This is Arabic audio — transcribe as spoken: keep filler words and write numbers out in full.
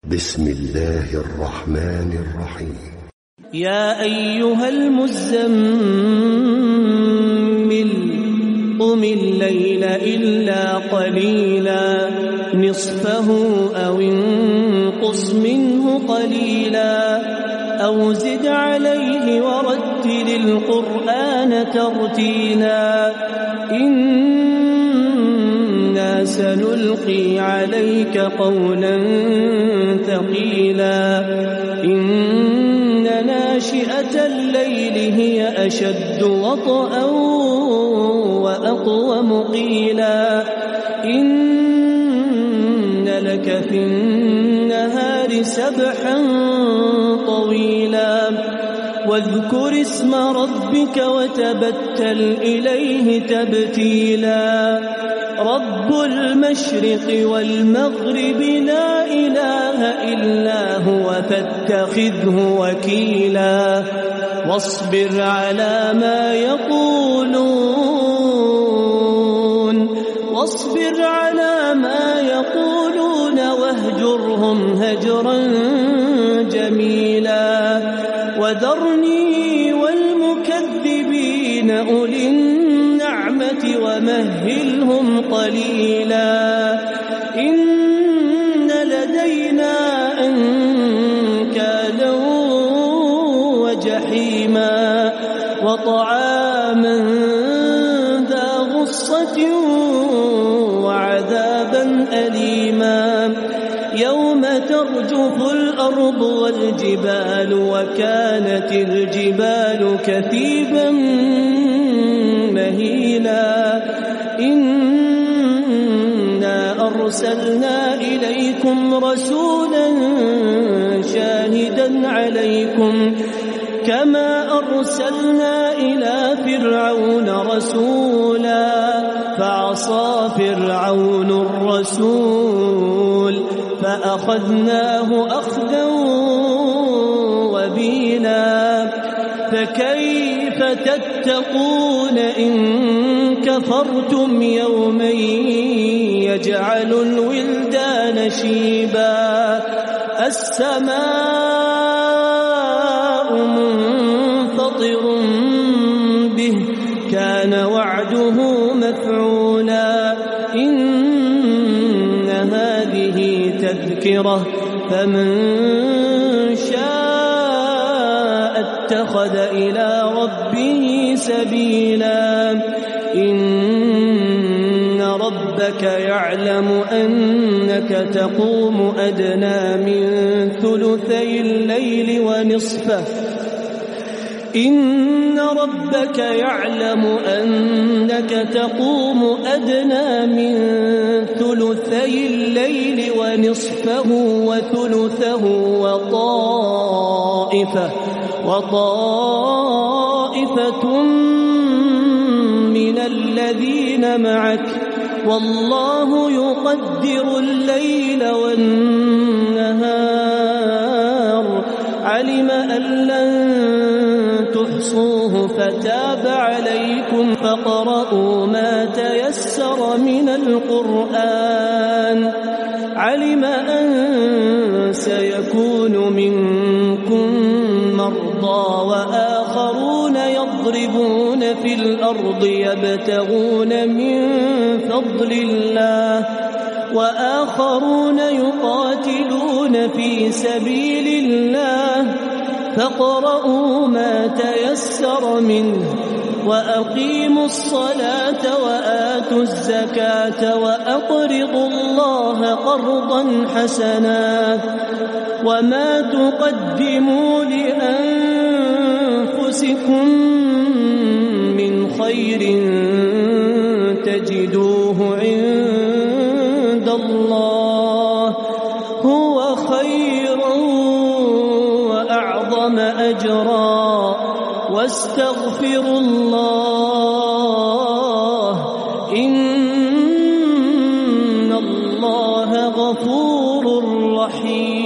بسم الله الرحمن الرحيم. يا أيها المزمل قم الليل إلا قليلا نصفه أو انقص منه قليلا أو زد عليه ورتل القرآن ترتيلا إنا سنلقي عليك قولا ثقيلا إن ناشئة الليل هي أشد وطئا وأقوم قيلا إن لك في النهار سبحا طويلا واذكر اسم ربك وتبتل إليه تبتيلا رب المشرق والمغرب لا إله إلا هو فاتخذه وكيلا واصبر على ما يقولون واصبر على ما يقولون واهجرهم هجرا جميلا وذرني والمكذبين أولي النعمة ومهلهم قليلا إن لدينا أنكالا وجحيما وطعاما ذا غصة وعذابا أليما يوم ترجف الأرض والجبال وكانت الجبال كثيبا مهيلا إنا أرسلنا إليكم رسولا شاهدا عليكم كما أرسلنا إلى فرعون رسولا فعصى فرعون الرسول فأخذناه أخذا وبيلا فكيف تتقون إن كفرتم يوما يجعل الولدان شيبا السماء منفطر به كان وعده مفعولا إن هذه تذكرة فمن شاء اتخذ إلى ربه سبيلا إن ربك يعلم أنك تقوم أدنى من ثلثي الليل ونصفه إن ربك يعلم أنك تقوم أدنى من ثلثي الليل ونصفه وثلثه وطائفة وطائفة من الذين معك والله يقدر الليل والنهار علم أن لن تحصوه فتاب عليكم فاقرؤوا ما تيسر من القرآن علم أن سيكون منكم مرضى وآخرون يضربون في الأرض يبتغون من فضل الله وآخرون يقاتلون في سبيل الله فاقرؤوا ما تيسر منه وأقيموا الصلاة وآتوا الزكاة وأقرضوا الله قرضا حسنا وما تقدموا لأنفسكم من خير تجدوه عند الله هو خيرا وأعظم أجرا واستغفروا الله إن الله غفور رحيم.